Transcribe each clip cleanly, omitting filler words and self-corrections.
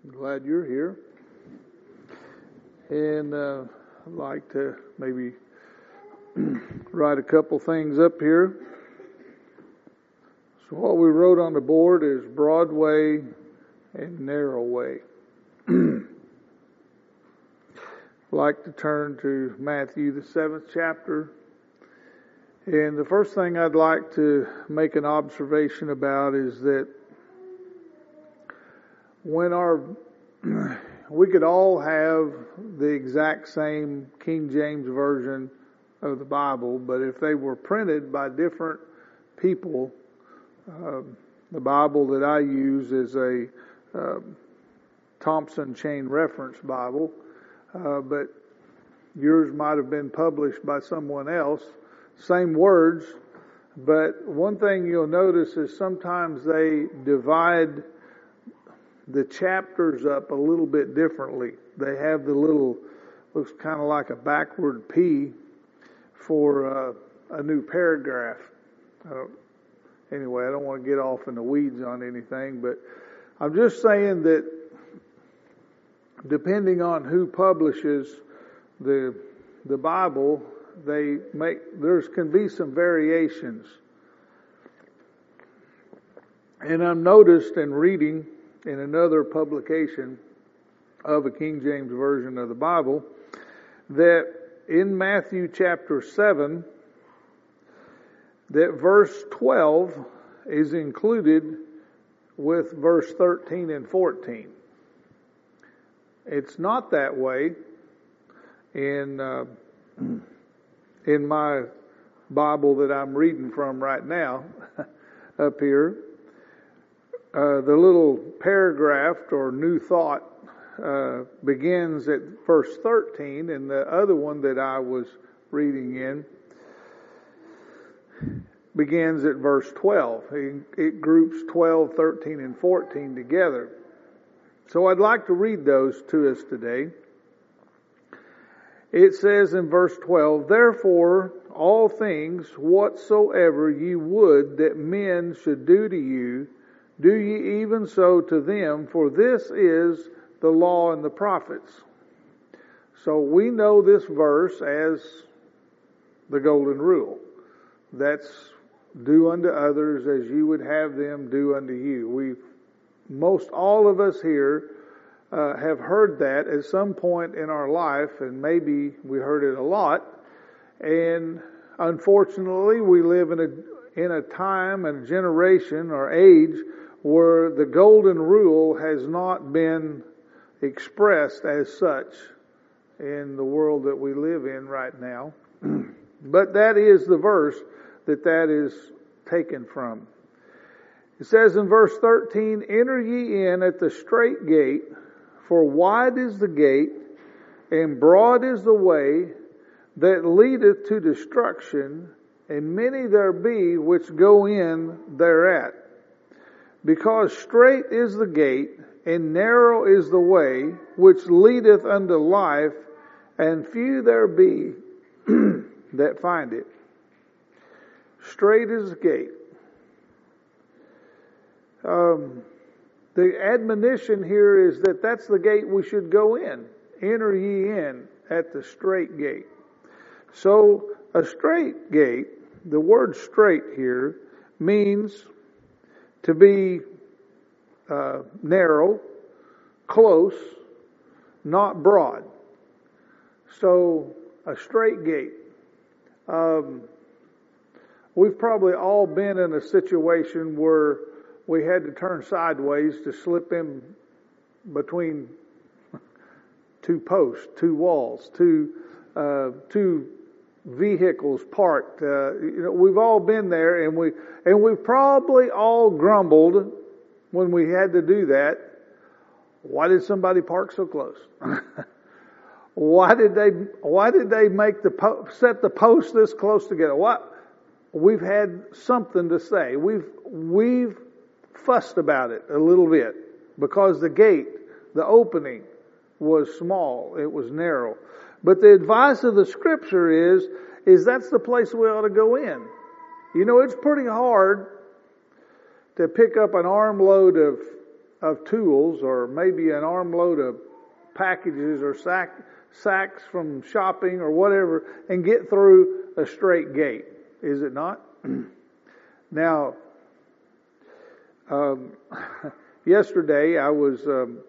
Glad you're here. And I'd like to maybe write a couple things up here. So what we wrote on the board is broad way and narrow way. I'd like to turn to Matthew, the 7th chapter. And the first thing I'd like to make an observation about is that when we could all have the exact same King James Version of the Bible, but if they were printed by different people, the Bible that I use is a Thompson Chain Reference Bible, but yours might have been published by someone else. Same words, but one thing you'll notice is sometimes they divide the chapters up a little bit differently. They have the little, looks kind of like a backward P for a new paragraph. Anyway, I don't want to get off in the weeds on anything, but I'm just saying that depending on who publishes the Bible, there can be some variations. And I've noticed in reading in another publication of a King James Version of the Bible that in Matthew chapter 7, that verse 12 is included with verse 13 and 14. It's not that way in my Bible that I'm reading from right now up here. The little paragraph or new thought begins at verse 13, and the other one that I was reading in begins at verse 12. It groups 12, 13, and 14 together. So I'd like to read those to us today. It says in verse 12, "Therefore all things whatsoever ye would that men should do to you, do ye even so to them, for this is the law and the prophets." So we know this verse as the golden rule. That's do unto others as you would have them do unto you. Most all of us here have heard that at some point in our life, and maybe we heard it a lot. And unfortunately, we live in a time and a generation or age where the golden rule has not been expressed as such in the world that we live in right now. But that is the verse that is taken from. It says in verse 13, "Enter ye in at the strait gate, for wide is the gate, and broad is the way that leadeth to destruction, and many there be which go in thereat. Because strait is the gate, and narrow is the way, which leadeth unto life, and few there be that find it." Strait is the gate. The admonition here is that that's the gate we should go in. Enter ye in at the strait gate. So a strait gate, the word strait here, means to be narrow, close, not broad. So a strait gate. We've probably all been in a situation where we had to turn sideways to slip in between two posts, two walls, two vehicles parked. We've all been there, and we've probably all grumbled when we had to do that. Why did somebody park so close? Why did they make set the posts this close together? What? We've had something to say. We've fussed about it a little bit because the gate, the opening, was small. It was narrow. But the advice of the Scripture is that's the place we ought to go in. You know, it's pretty hard to pick up an armload of tools, or maybe an armload of packages or sacks from shopping or whatever, and get through a straight gate, is it not? Now, yesterday I was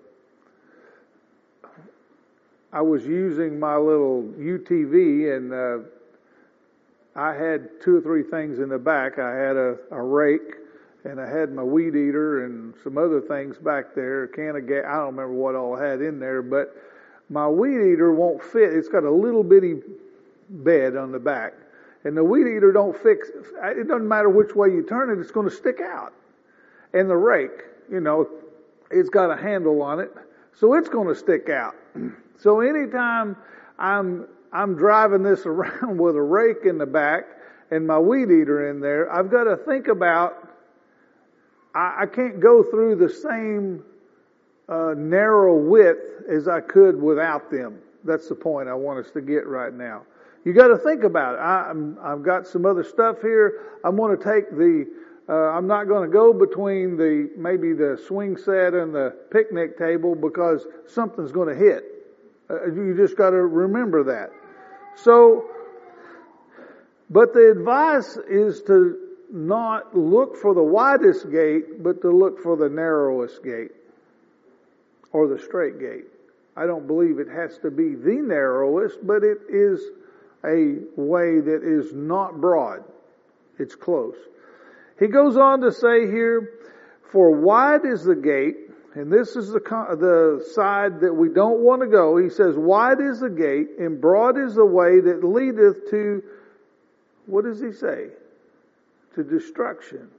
using my little UTV, and I had 2 or 3 things in the back. I had a rake, and I had my weed eater and some other things back there, a can of gas. I don't remember what all I had in there, but my weed eater won't fit. It's got a little bitty bed on the back, and the weed eater don't fix. It doesn't matter which way you turn it; it's going to stick out. And the rake, it's got a handle on it, so it's going to stick out. So anytime I'm driving this around with a rake in the back and my weed eater in there, I've got to think about, I can't go through the same narrow width as I could without them. That's the point I want us to get right now. You got to think about it. I've got some other stuff here. I'm going to take I'm not going to go between maybe the swing set and the picnic table, because something's going to hit. You just got to remember that. So, but the advice is to not look for the widest gate, but to look for the narrowest gate, or the straight gate. I don't believe it has to be the narrowest, but it is a way that is not broad. It's close. He goes on to say here, for wide is the gate, and this is the side that we don't want to go. He says, wide is the gate, and broad is the way that leadeth to, what does he say? To destruction.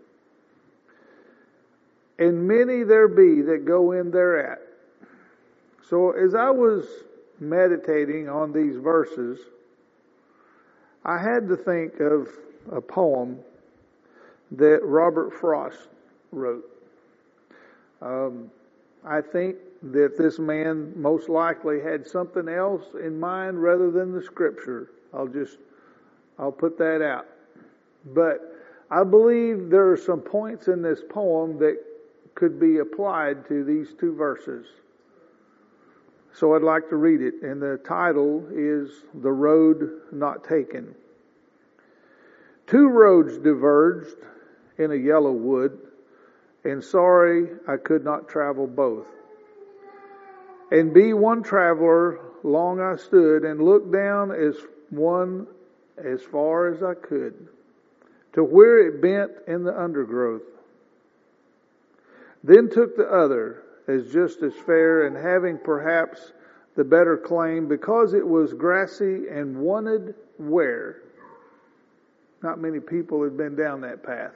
And many there be that go in thereat. So as I was meditating on these verses, I had to think of a poem that Robert Frost wrote. I think that this man most likely had something else in mind rather than the Scripture. I'll put that out. But I believe there are some points in this poem that could be applied to these 2 verses. So I'd like to read it, and the title is The Road Not Taken. 2 roads diverged in a yellow wood, and sorry I could not travel both. And be one traveler, long I stood, and looked down as far as I could, to where it bent in the undergrowth. Then took the other, as just as fair, and having perhaps the better claim, because it was grassy and wanted wear. Not many people had been down that path.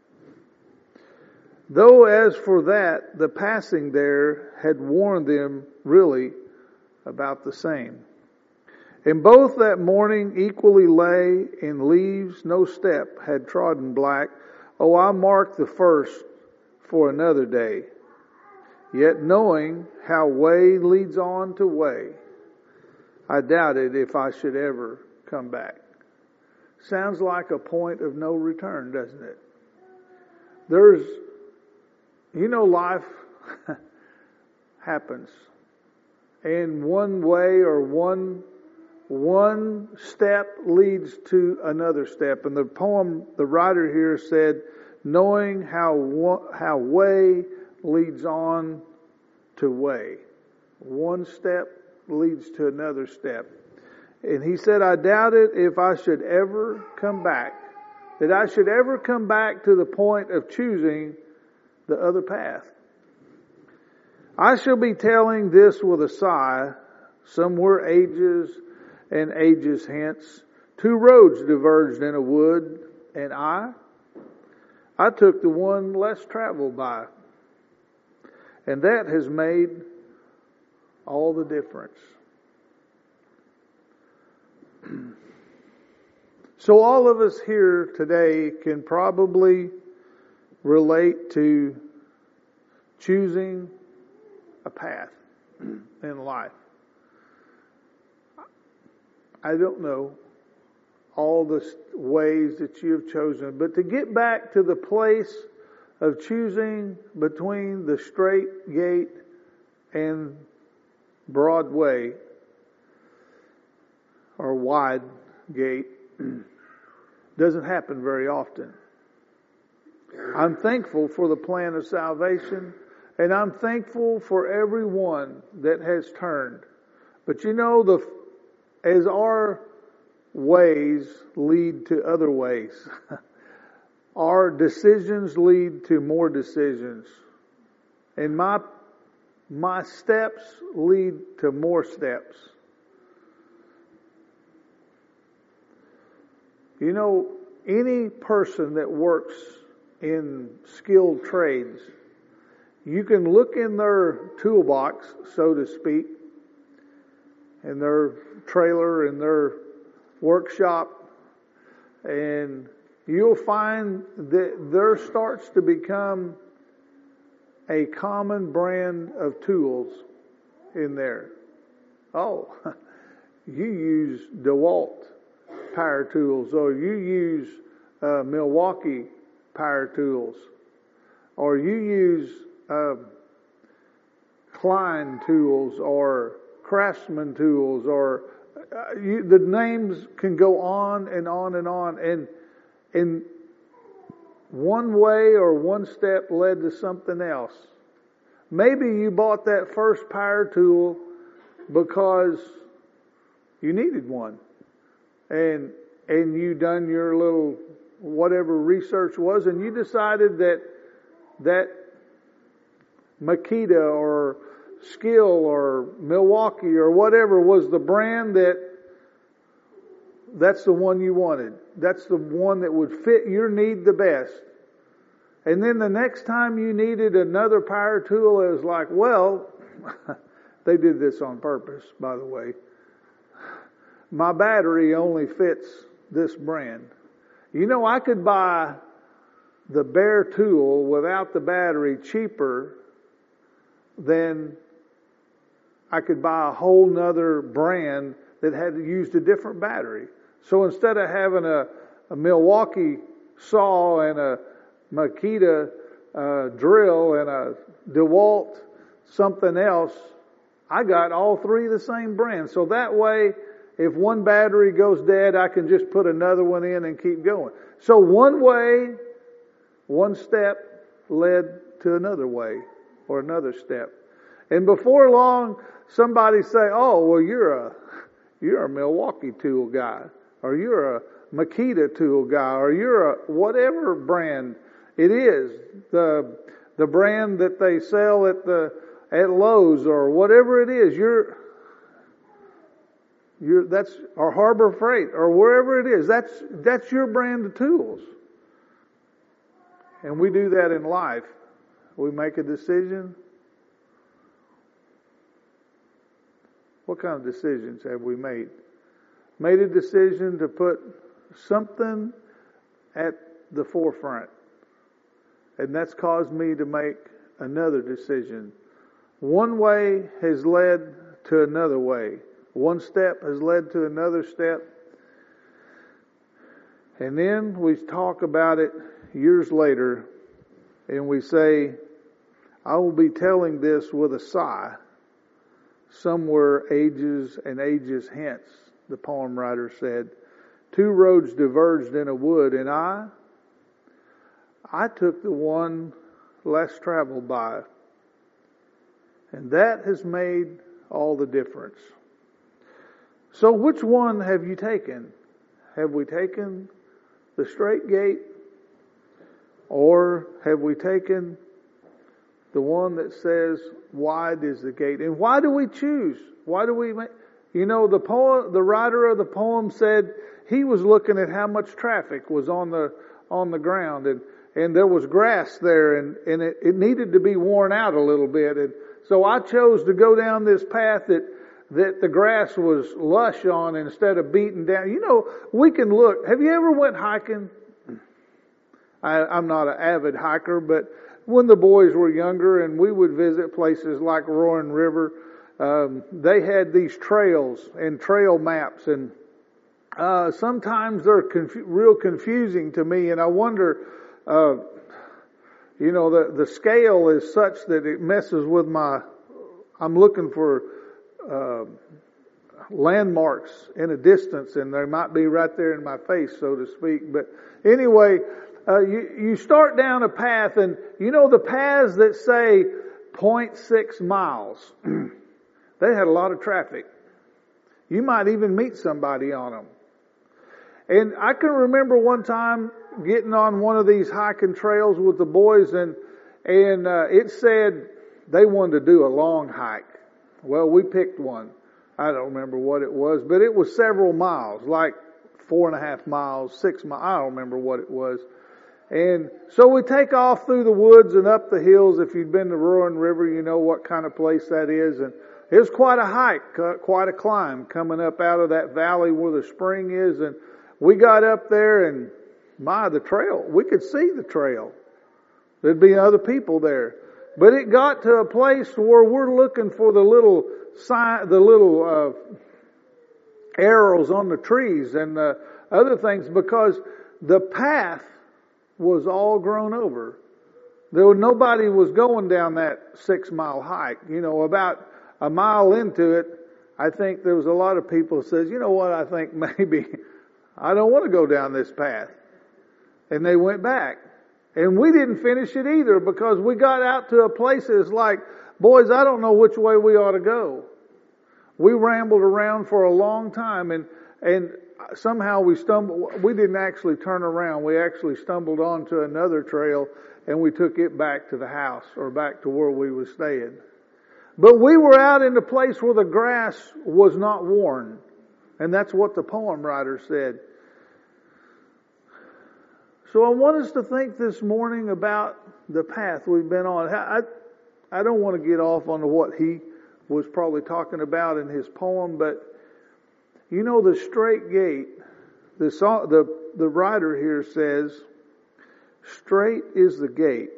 Though as for that, the passing there had warned them really about the same. And both that morning equally lay in leaves, no step had trodden black. Oh, I marked the first for another day. Yet knowing how way leads on to way, I doubted if I should ever come back. Sounds like a point of no return, doesn't it? Life happens. And one way or one step leads to another step. And the poem, the writer here said, knowing how way leads on to way. One step leads to another step. And he said, I doubted if I should ever come back, that I should ever come back to the point of choosing the other path. I shall be telling this with a sigh. Some were ages and ages hence. 2 roads diverged in a wood, and I took the one less traveled by. And that has made all the difference. So all of us here today can probably relate to choosing a path in life. I don't know all the ways that you have chosen, but to get back to the place of choosing between the straight gate and broad way or wide gate doesn't happen very often. I'm thankful for the plan of salvation, and I'm thankful for everyone that has turned. But you know, as our ways lead to other ways, our decisions lead to more decisions. And my steps lead to more steps. You know, any person that works in skilled trades, you can look in their toolbox, so to speak, in their trailer, in their workshop, and you'll find that there starts to become a common brand of tools in there. Oh, you use DeWalt power tools, or you use Milwaukee power tools, or you use Klein tools, or Craftsman tools, or the names can go on and on and on. And one way or one step led to something else. Maybe you bought that first power tool because you needed one. And you done your little whatever research was, and you decided that Makita or Skill or Milwaukee or whatever was the brand that's the one you wanted. That's the one that would fit your need the best. And then the next time you needed another power tool, it was like, well, they did this on purpose, by the way. My battery only fits this brand. You know, I could buy the bare tool without the battery cheaper than I could buy a whole nother brand that had used a different battery. So instead of having a Milwaukee saw and a Makita drill and a DeWalt something else, I got all three the same brand. So that way, if one battery goes dead, I can just put another one in and keep going. So one way, one step led to another way or another step. And before long, somebody say, oh, well, you're a Milwaukee tool guy, or you're a Makita tool guy, or you're a whatever brand it is, the brand that they sell at Lowe's or whatever it is, that's or Harbor Freight or wherever it is. That's your brand of tools. And we do that in life. We make a decision. What kind of decisions have we made? Made a decision to put something at the forefront. And that's caused me to make another decision. One way has led to another way. One step has led to another step. And then we talk about it years later and we say, I will be telling this with a sigh somewhere ages and ages hence, the poem writer said. Two roads diverged in a wood, and I took the one less traveled by. And that has made all the difference. So which one have you taken? Have we taken the straight gate? Or have we taken the one that says, wide is the gate? And why do we choose? Why do we make... You know, the writer of the poem said he was looking at how much traffic was on the ground, and there was grass there, and it needed to be worn out a little bit. And so I chose to go down this path that the grass was lush on instead of beaten down. You know, we can look. Have you ever went hiking? I'm not an avid hiker, but when the boys were younger and we would visit places like Roaring River, they had these trails and trail maps, and sometimes they're real confusing to me, and I wonder, the scale is such that it messes with I'm looking for landmarks in a distance, and they might be right there in my face, so to speak. But anyway, you start down a path, and the paths that say 0.6 miles, they had a lot of traffic. You might even meet somebody on them. And I can remember one time getting on one of these hiking trails with the boys, and it said they wanted to do a long hike. Well, we picked one. I don't remember what it was, but it was several miles, like 4.5 miles, 6 miles. I don't remember what it was. And so we take off through the woods and up the hills. If you've been to Roaring River, you know what kind of place that is. And it was quite a hike, quite a climb coming up out of that valley where the spring is. And we got up there, and the trail, we could see the trail. There'd be other people there. But it got to a place where we're looking for the little arrows on the trees and other things, because the path was all grown over. Nobody was going down that 6-mile hike. About a mile into it, I think there was a lot of people who says, what, I think maybe I don't want to go down this path. And they went back. And we didn't finish it either, because we got out to a place that's like, boys, I don't know which way we ought to go. We rambled around for a long time, and somehow we stumbled. We didn't actually turn around. We actually stumbled onto another trail, and we took it back to the house, or back to where we were staying. But we were out in the place where the grass was not worn. And that's what the poem writer said. So I want us to think this morning about the path we've been on. I don't want to get off on what he was probably talking about in his poem, but the straight gate, the writer here says, straight is the gate.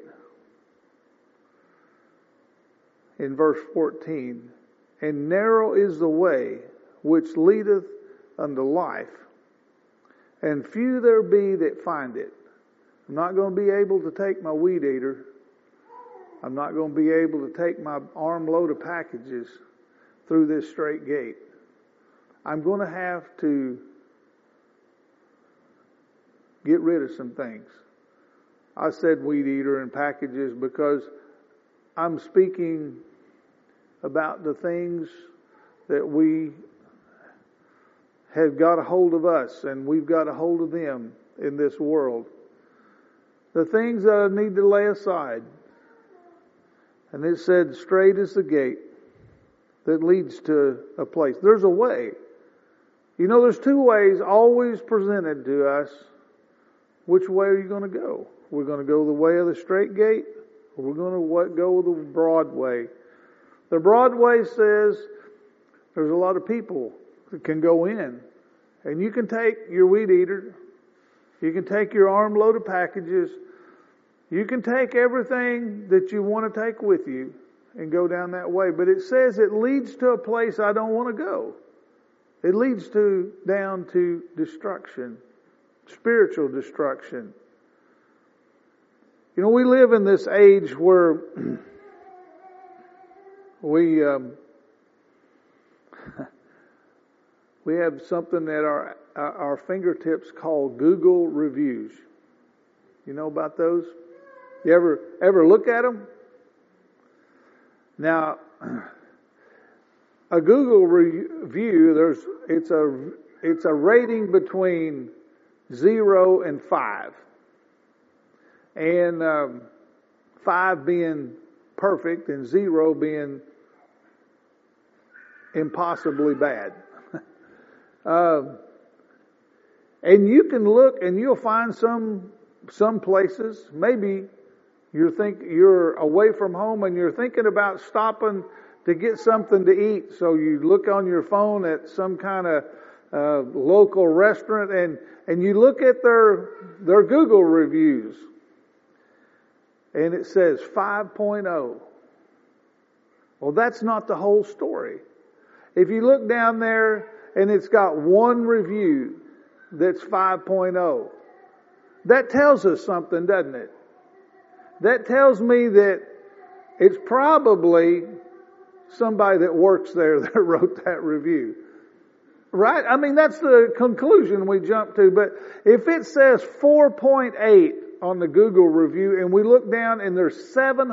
In verse 14, and narrow is the way which leadeth unto life, and few there be that find it. I'm not going to be able to take my weed eater. I'm not going to be able to take my armload of packages through this straight gate. I'm going to have to get rid of some things. I said weed eater and packages because I'm speaking about the things that we have got a hold of us, and we've got a hold of them in this world. The things that I need to lay aside. And it said, straight is the gate that leads to a place. There's a way. There's two ways always presented to us. Which way are you going to go? We're going to go the way of the straight gate, or we're going to go the broad way. The broad way says there's a lot of people that can go in. And you can take your weed eater. You can take your armload of packages. You can take everything that you want to take with you and go down that way. But it says it leads to a place I don't want to go. It leads down to destruction, spiritual destruction. We live in this age where we have something at our fingertips called Google reviews. You know about those? You ever look at them? Now, a Google review, it's a rating between 0 and 5. And 5 being perfect and 0 being impossibly bad. And you can look and you'll find some places, maybe you're away from home and you're thinking about stopping to get something to eat. So you look on your phone at some kind of local restaurant and you look at their Google reviews. And it says 5.0. Well, that's not the whole story. If you look down there and it's got one review that's 5.0, that tells us something, doesn't it? that tells me that it's probably somebody that works there that wrote that review. Right? I mean, that's the conclusion we jump to. But if it says 4.8 on the Google review and we look down and there's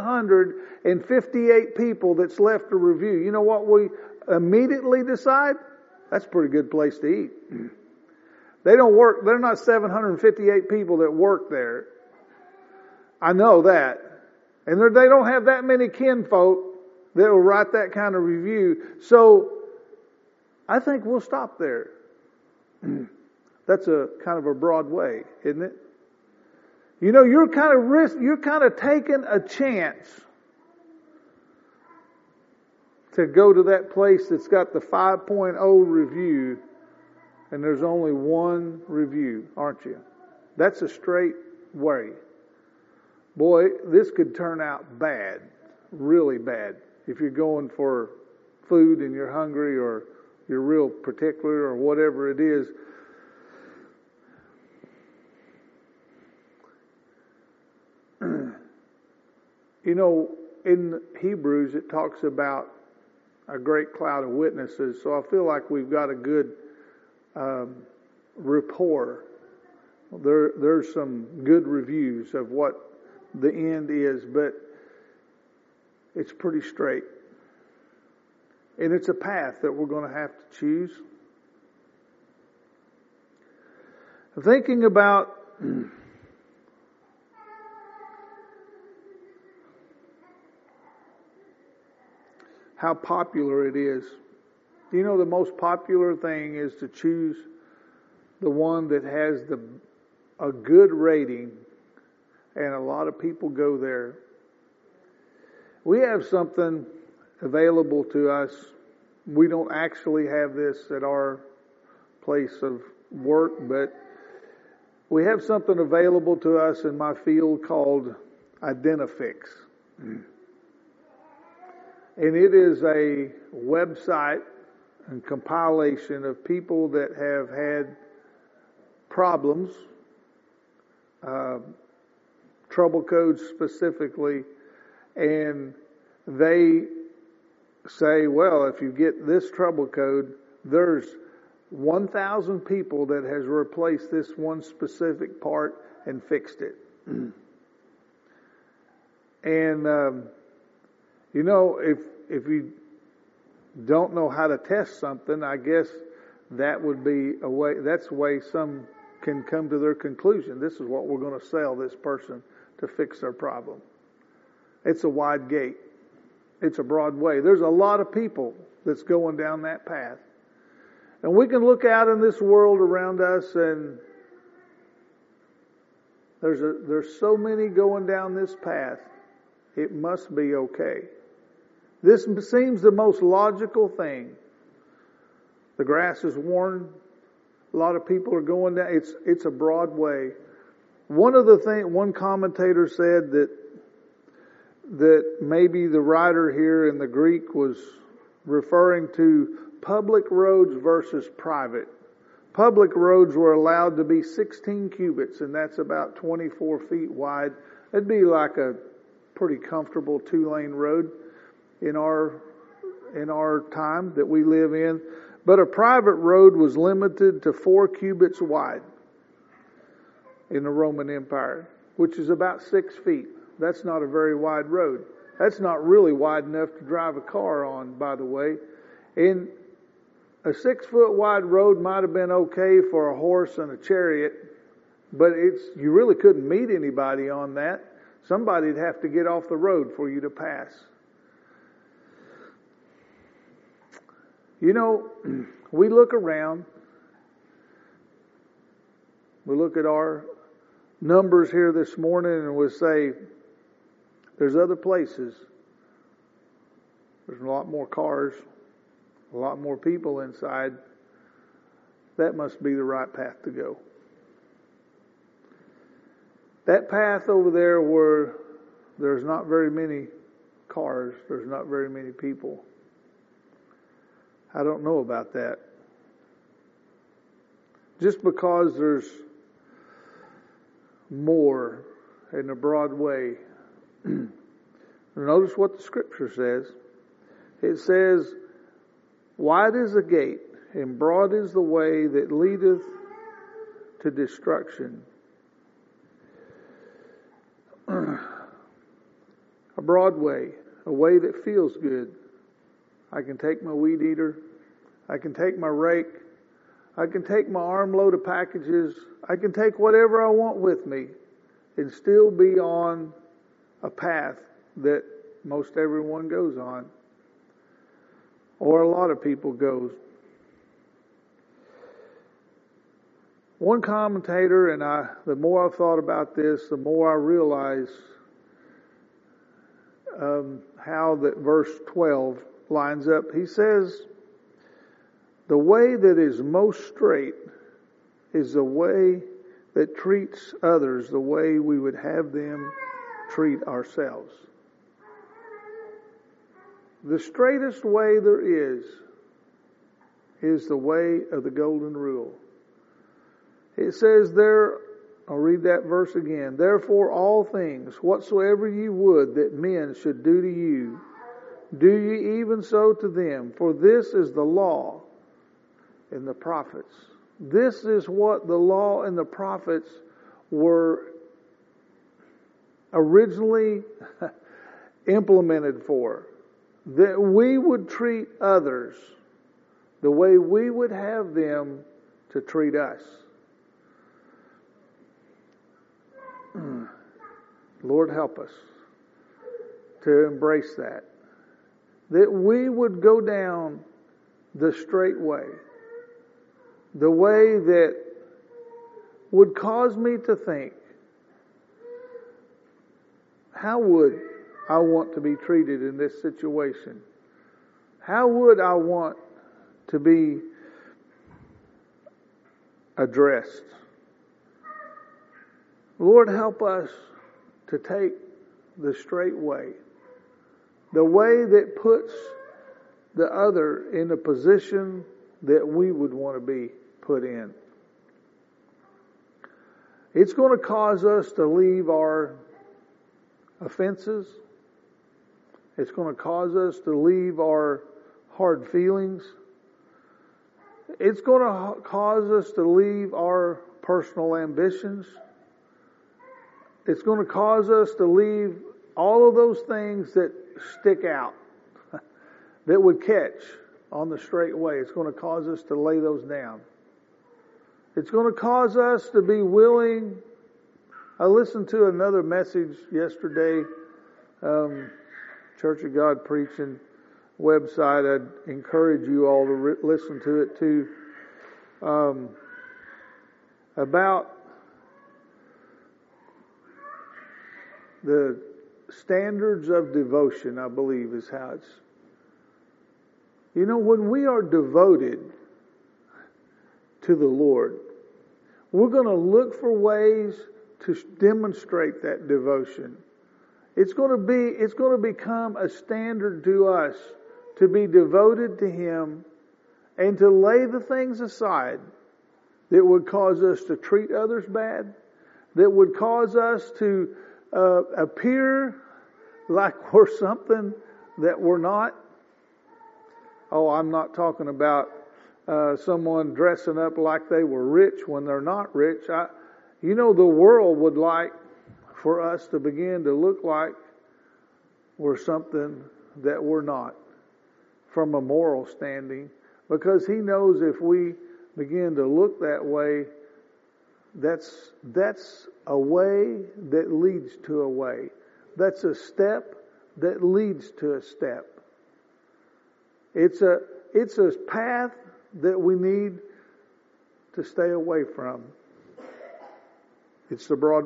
758 people that's left a review, you know what we immediately decide? That's a pretty good place to eat. They're not 758 people that work there. I know that. And they don't have that many kinfolk that will write that kind of review. So, I think we'll stop there. That's a kind of a broad way, isn't it? You know, you're kind of taking a chance to go to that place that's got the 5.0 review and there's only one review, aren't you? That's a straight way. Boy, this could turn out bad, really bad, if you're going for food and you're hungry or you're real particular or whatever it is. You know, in Hebrews it talks about a great cloud of witnesses, so I feel like we've got a good rapport. There's some good reviews of what the end is, but it's pretty straight. And it's a path that we're going to have to choose. Thinking about how popular it is. You know, the most popular thing is to choose the one that has a good rating, and a lot of people go there. We have something available to us. We don't actually have this at our place of work, but we have something available to us in my field called Identifix. And it is a website and compilation of people that have had problems, trouble codes specifically, and they say, well, if you get this trouble code, there's 1,000 people that has replaced this one specific part and fixed it. And you know, if you don't know how to test something, I guess that would be a way. That's a way some can come to their conclusion. This is what we're going to sell this person to fix their problem. It's a wide gate. It's a broad way. There's a lot of people that's going down that path. And we can look out in this world around us and there's so many going down this path. It must be okay. This seems the most logical thing. The grass is worn. A lot of people are going down. It's a broad way. One commentator said that maybe the writer here in the Greek was referring to public roads versus private. Public roads were allowed to be 16 cubits, and that's about 24 feet wide. It'd be like a pretty comfortable 2-lane road in our time that we live in. But a private road was limited to 4 cubits wide in the Roman Empire, which is about 6 feet. That's not a very wide road. That's not really wide enough to drive a car on, by the way. And a 6-foot wide road might have been okay for a horse and a chariot, but you really couldn't meet anybody on that. Somebody'd have to get off the road for you to pass. You know, we look around, we look at our numbers here this morning and we say, there's other places. There's a lot more cars, a lot more people inside. That must be the right path to go. That path over there where there's not very many cars, there's not very many people. I don't know about that. Just because there's more in a broad way Notice what the Scripture says. It says, wide is the gate, and broad is the way that leadeth to destruction. A broad way, a way that feels good. I can take my weed eater, I can take my rake, I can take my armload of packages, I can take whatever I want with me and still be on a path that most everyone goes on, or a lot of people goes. One commentator, and the more I've thought about this, the more I realize how that verse 12 lines up. He says, the way that is most straight is the way that treats others the way we would have them treat ourselves. The straightest way there is the way of the golden rule. It says there, I'll read that verse again. Therefore all things, whatsoever ye would that men should do to you, do ye even so to them. For this is the law and the prophets. This is what the law and the prophets were originally implemented for. That we would treat others the way we would have them to treat us. Lord, help us to embrace that. That we would go down the straight way. The way that would cause me to think, how would I want to be treated in this situation? How would I want to be addressed? Lord, help us to take the straight way. The way that puts the other in a position that we would want to be put in. It's going to cause us to leave our offenses. It's going to cause us to leave our hard feelings. It's going to cause us to leave our personal ambitions. It's going to cause us to leave all of those things that stick out, that would catch on the straight way. It's going to cause us to lay those down. It's going to cause us to be willing. I listened to another message yesterday, Church of God preaching website. I'd encourage you all to listen to it too. About the standards of devotion, I believe is how it's. You know, when we are devoted to the Lord, we're going to look for ways to demonstrate that devotion. It's going to become a standard to us to be devoted to Him and to lay the things aside that would cause us to treat others bad, that would cause us to appear like we're something that we're not. Oh, I'm not talking about someone dressing up like they were rich when they're not rich. The world would like for us to begin to look like we're something that we're not from a moral standing, because he knows if we begin to look that way, that's a way that leads to a way. That's a step that leads to a step. It's a path that we need to stay away from. It's the broad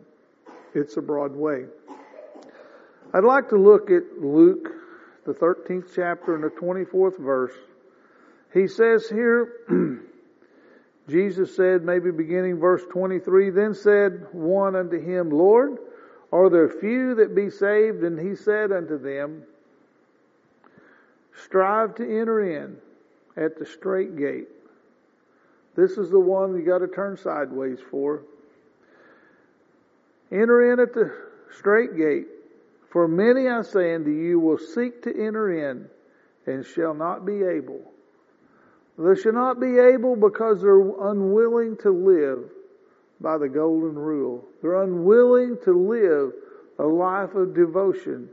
way. I'd like to look at Luke, the 13th chapter and the 24th verse. He says here, Jesus said, maybe beginning verse 23, then said one unto him, Lord, are there few that be saved? And he said unto them, strive to enter in at the strait gate. This is the one you got to turn sideways for. Enter in at the strait gate. For many, I say unto you, will seek to enter in, and shall not be able. They shall not be able because they're unwilling to live by the golden rule. They're unwilling to live a life of devotion.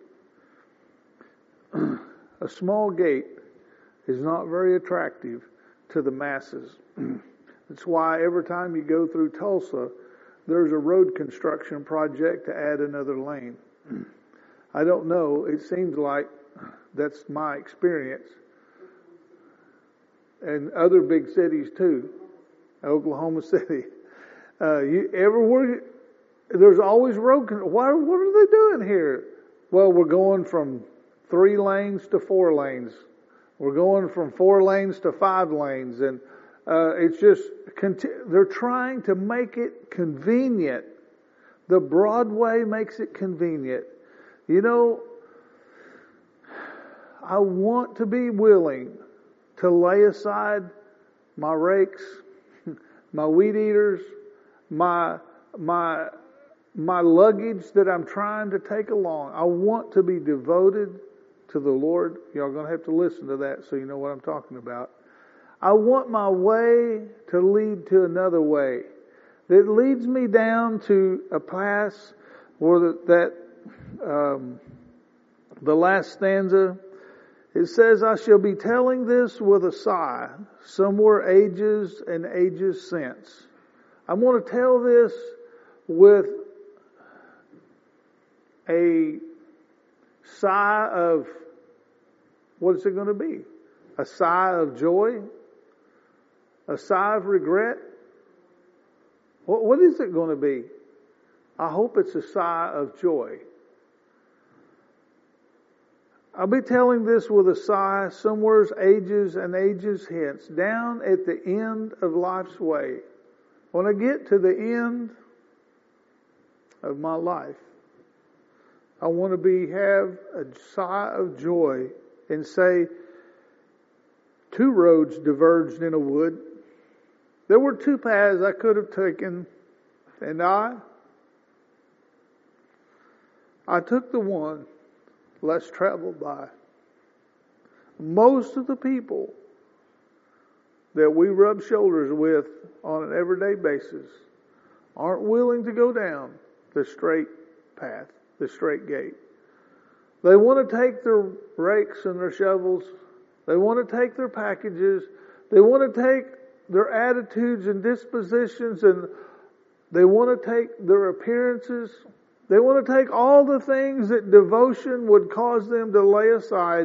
A small gate is not very attractive to the masses. That's why every time you go through Tulsa, there's a road construction project to add another lane. I don't know. It seems like that's my experience. And other big cities too. Oklahoma City. Everywhere, there's always road. What are they doing here? Well, we're going from 3 lanes to 4 lanes. We're going from 4 lanes to 5 lanes. And it's just, they're trying to make it convenient. The Broadway makes it convenient. You know, I want to be willing to lay aside my rakes, my weed eaters, my luggage that I'm trying to take along. I want to be devoted to the Lord. Y'all are going to have to listen to that so you know what I'm talking about. I want my way to lead to another way that leads me down to a path where the last stanza, it says, I shall be telling this with a sigh, somewhere ages and ages since. I want to tell this with a sigh of, what is it going to be? A sigh of joy? A sigh of regret? What is it going to be? I hope it's a sigh of joy. I'll be telling this with a sigh, somewheres ages and ages hence, down at the end of life's way. When I get to the end of my life, I want to have a sigh of joy and say, 2 roads diverged in a wood. There were 2 paths I could have taken, and I took the one less traveled by. Most of the people that we rub shoulders with on an everyday basis aren't willing to go down the straight path, the straight gate. They want to take their rakes and their shovels. They want to take their packages. They want to take their attitudes and dispositions, and they want to take their appearances. They want to take all the things that devotion would cause them to lay aside.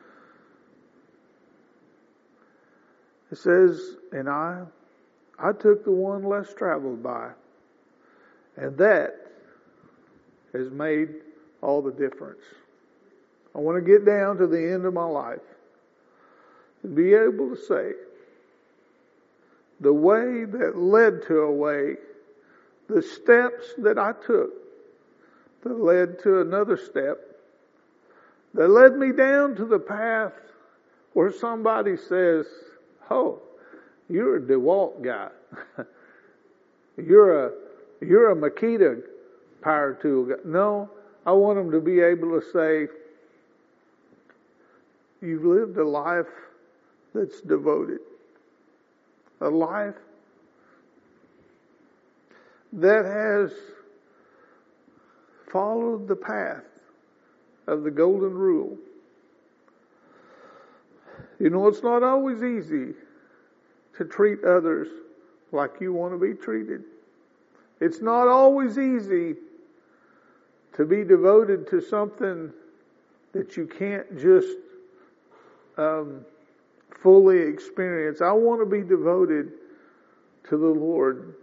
It says, and I took the one less traveled by. And that has made all the difference. I want to get down to the end of my life and be able to say, the way that led to a way, the steps that I took that led to another step, that led me down to the path where somebody says, oh, you're a DeWalt guy. You're a Makita power tool guy. No, I want them to be able to say, you've lived a life that's devoted. A life that has followed the path of the golden rule. You know, it's not always easy to treat others like you want to be treated. It's not always easy to be devoted to something that you can't just fully experience. I want to be devoted to the Lord.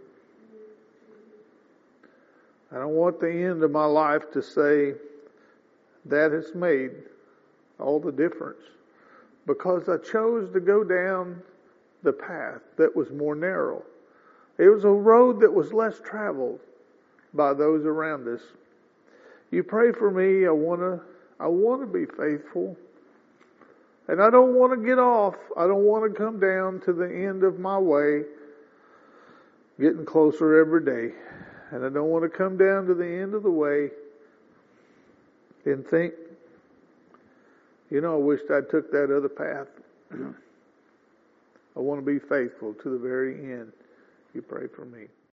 And I want the end of my life to say that has made all the difference. Because I chose to go down the path that was more narrow. It was a road that was less traveled by those around us. You pray for me. I want to be faithful. And I don't want to get off. I don't want to come down to the end of my way, getting closer every day. And I don't want to come down to the end of the way and think, I wished I took that other path. I want to be faithful to the very end. You pray for me.